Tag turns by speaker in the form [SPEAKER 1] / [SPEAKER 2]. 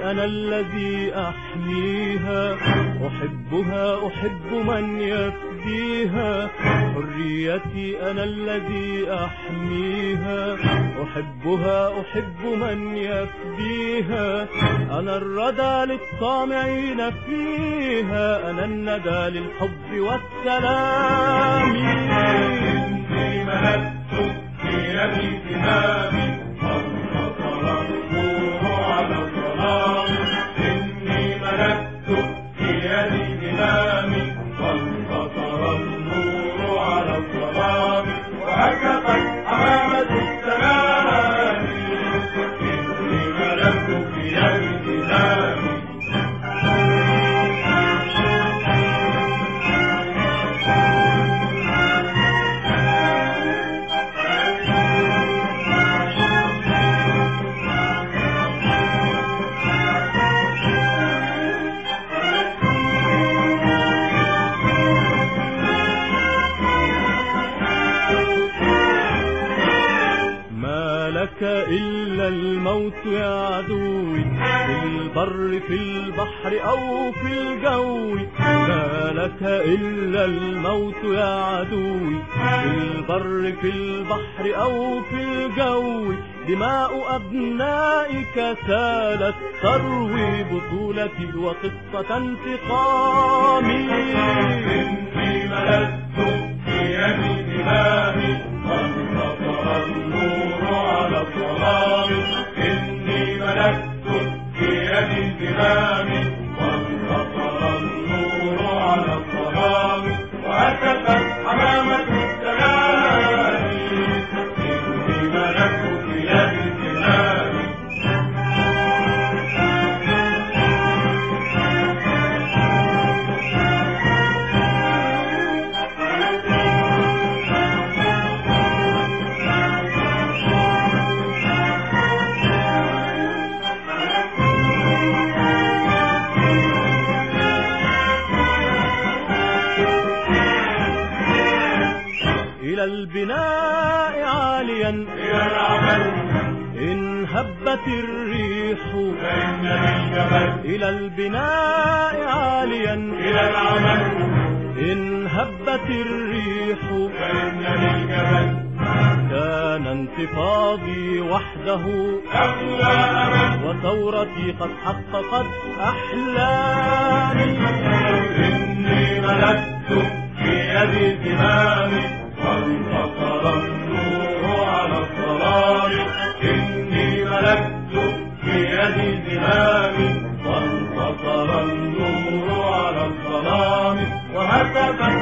[SPEAKER 1] أنا الذي أحميها، أحبها أحب من يفديها. حريتي أنا الذي أحميها، أحبها أحب من يفديها. أنا الردى للطامعين فيها، أنا الندى للحب والسلام.
[SPEAKER 2] إني ملكت في يدي زمامي، انتصر النور على الظلام. إني ملكت في يدي زمامي، وانتصر النور على الظلام. وهكذا أمامة السلام، إني ملكت في يدي زمامي.
[SPEAKER 1] إلا الموت يا عدوي، في البر في البحر أو في الجو. ما لك إلا الموت يا عدوي، في البر في البحر أو في الجو. دماء أبنائك سالت تروي بطولتي وقصة انتقامي.
[SPEAKER 2] إني ملكت في يدي زمامي، وانتصر النور على الظلام. إني ملكت في يدي زمامي، وانتصر النور على الظلام. وهكذا أمامة السلام، إني ملكت في يدي زمامي.
[SPEAKER 1] إلى البناء عاليا،
[SPEAKER 2] إلى العمل
[SPEAKER 1] إن هبت الريح
[SPEAKER 2] فإنني الجبل.
[SPEAKER 1] إلى البناء عاليا،
[SPEAKER 2] إلى العمل
[SPEAKER 1] إن هبت الريح
[SPEAKER 2] فإنني الجبل.
[SPEAKER 1] كان انتفاضي وحده
[SPEAKER 2] أقوى أمل،
[SPEAKER 1] وثورتي قد حققت أحلامي.
[SPEAKER 2] إني ملكت في يدي زمامي، وانتصر النور على الظلام. إني ملكت في يدي زمامي، وانتصر النور على الظلام. وهكذا